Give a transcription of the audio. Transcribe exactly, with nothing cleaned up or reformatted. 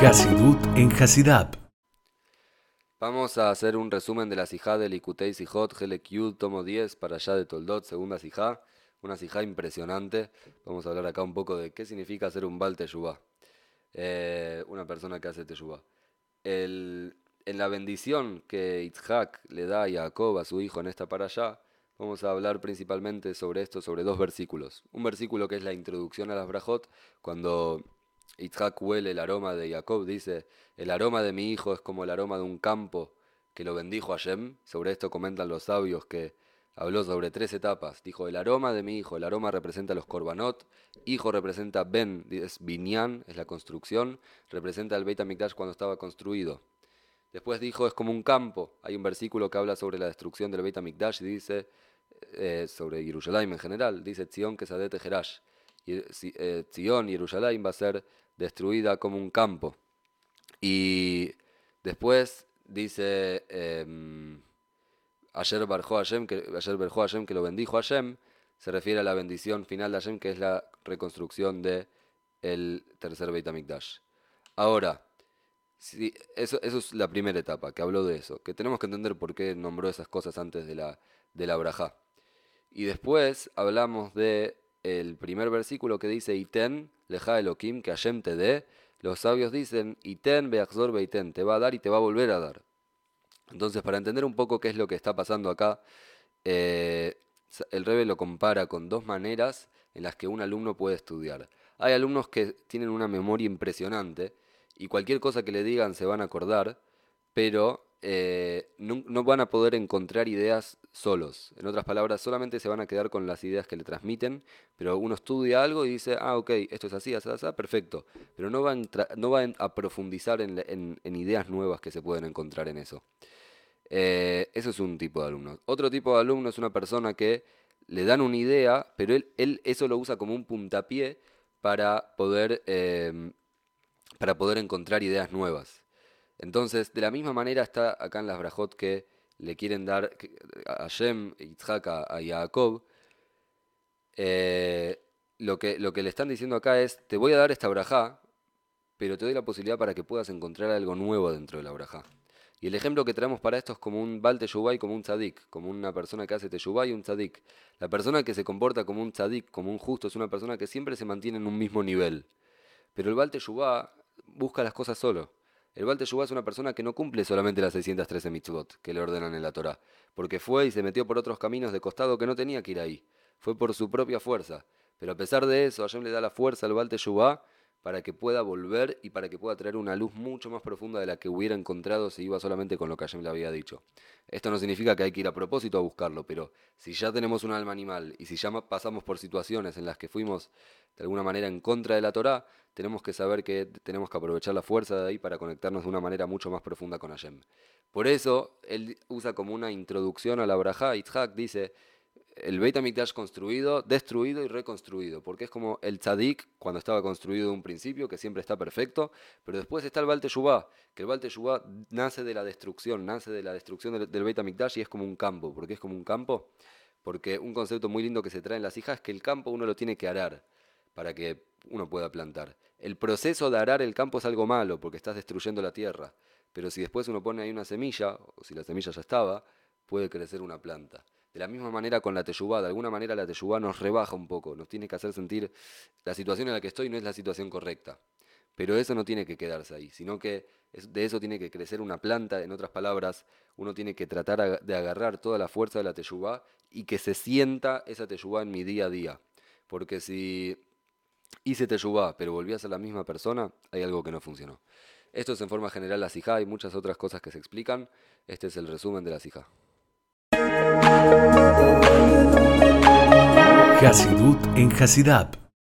Hasidut en Hasidab. Vamos a hacer un resumen de la sijá de Likutei Sijot, Helek Yud, tomo diez, para allá de Toldot, segunda sijá. Una sijá impresionante. Vamos a hablar acá un poco de qué significa ser un Baal Teshuvá, eh, una persona que hace Teshuvá. El, en la bendición que Yitzhak le da a Jacob, a su hijo, en esta para allá, vamos a hablar principalmente sobre esto, sobre dos versículos. Un versículo que es la introducción a las brajot, cuando Yitzhak huele el aroma de Jacob, dice: el aroma de mi hijo es como el aroma de un campo que lo bendijo Hashem. Sobre esto comentan los sabios que habló sobre tres etapas. Dijo: el aroma de mi hijo, el aroma representa los korbanot, hijo representa Ben, es binyan, es la construcción, representa el Beit HaMikdash cuando estaba construido. Después dijo: es como un campo. Hay un versículo que habla sobre la destrucción del Beit HaMikdash y dice, eh, sobre Jerusalén en general, dice Tzion Kesadeh Teherash. Eh, Tzion, Jerusalén, va a ser destruida como un campo. Y después dice eh, Ayer Barjó Hashem, que, Ayer Barjó Hashem, que lo bendijo Hashem, se refiere a la bendición final de Hashem, que es la reconstrucción del tercer Beit HaMikdash. Ahora, sí, eso, eso es la primera etapa, que habló de eso, que tenemos que entender por qué nombró esas cosas antes de la, de la brajá. Y después hablamos de el primer versículo que dice Iten leja Elohim, que Hashem te dé. Los sabios dicen Iten beachzor beiten, te va a dar y te va a volver a dar. Entonces, para entender un poco qué es lo que está pasando acá, eh, el Rebbe lo compara con dos maneras en las que un alumno puede estudiar. Hay alumnos que tienen una memoria impresionante y cualquier cosa que le digan se van a acordar, pero eh, no, no van a poder encontrar ideas solos. En otras palabras, solamente se van a quedar con las ideas que le transmiten, pero uno estudia algo y dice: ah, ok, esto es así, así, así, perfecto. Pero no va a, entra- no va a profundizar en, en- en ideas nuevas que se pueden encontrar en eso. Eh, eso es un tipo de alumno. Otro tipo de alumno es una persona que le dan una idea, pero él, él eso lo usa como un puntapié para poder, eh, para poder encontrar ideas nuevas. Entonces, de la misma manera está acá en las brajot que le quieren dar que- a Hashem, Yitzhak, a, a Jacob. eh, lo que, lo que le están diciendo acá es: te voy a dar esta brajá, pero te doy la posibilidad para que puedas encontrar algo nuevo dentro de la brajá. Y el ejemplo que traemos para esto es como un Baal Teshuvá y como un tzadik, como una persona que hace Teshuvá y un tzadik. La persona que se comporta como un tzadik, como un justo, es una persona que siempre se mantiene en un mismo nivel. Pero el Baal Teshuvá busca las cosas solo. El Baal Teshuvá es una persona que no cumple solamente las seiscientas trece mitzvot que le ordenan en la Torá, porque fue y se metió por otros caminos de costado que no tenía que ir ahí. Fue por su propia fuerza. Pero a pesar de eso, Hashem le da la fuerza al Baal Teshuvá para que pueda volver y para que pueda traer una luz mucho más profunda de la que hubiera encontrado si iba solamente con lo que Hashem le había dicho. Esto no significa que hay que ir a propósito a buscarlo, pero si ya tenemos un alma animal y si ya pasamos por situaciones en las que fuimos de alguna manera en contra de la Torá, tenemos que saber que tenemos que aprovechar la fuerza de ahí para conectarnos de una manera mucho más profunda con Hashem. Por eso, él usa como una introducción a la brajá. Yitzhak dice: el Beit HaMikdash construido, destruido y reconstruido, porque es como el tzadik cuando estaba construido de un principio, que siempre está perfecto, pero después está el Baal Teshuvá, que el Baal Teshuvá nace de la destrucción, nace de la destrucción del, del Beit HaMikdash y es como un campo. ¿Por qué es como un campo? Porque un concepto muy lindo que se trae en las hijas es que el campo uno lo tiene que arar para que uno pueda plantar. El proceso de arar el campo es algo malo porque estás destruyendo la tierra, pero si después uno pone ahí una semilla, o si la semilla ya estaba, puede crecer una planta. De la misma manera con la teshuvá, de alguna manera la teshuvá nos rebaja un poco, nos tiene que hacer sentir la situación en la que estoy no es la situación correcta. Pero eso no tiene que quedarse ahí, sino que de eso tiene que crecer una planta. En otras palabras, uno tiene que tratar de agarrar toda la fuerza de la teshuvá y que se sienta esa teshuvá en mi día a día. Porque si hice teshuvá, pero volví a ser la misma persona, hay algo que no funcionó. Esto es en forma general la sijá y muchas otras cosas que se explican. Este es el resumen de la sijá. Hasidut en Hasidab.